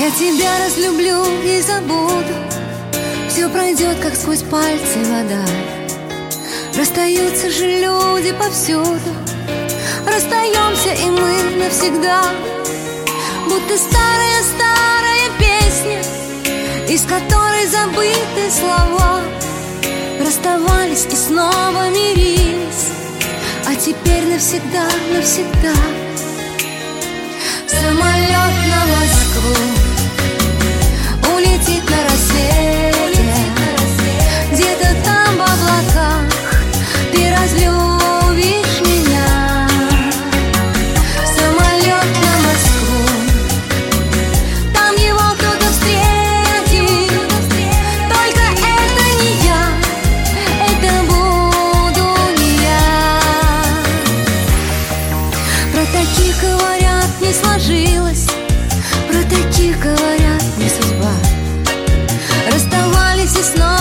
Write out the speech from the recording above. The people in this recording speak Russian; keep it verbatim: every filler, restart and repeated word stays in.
Я тебя разлюблю и забуду. Все пройдет, как сквозь пальцы вода. Расстаются же люди повсюду. Расстаемся и мы навсегда. Будто старая-старая песня, из которой забыты слова. Расставались и снова мирились, а теперь навсегда, навсегда. Самолет на Москву улетит на рассвете. Где-то там в облаках ты разлюбишь меня. Самолет на Москву, там его кто-то встретит. Только это не я, это буду не я. Про таких говорят, не сложилось. Про таких говорят, не судьба. Расставались и снова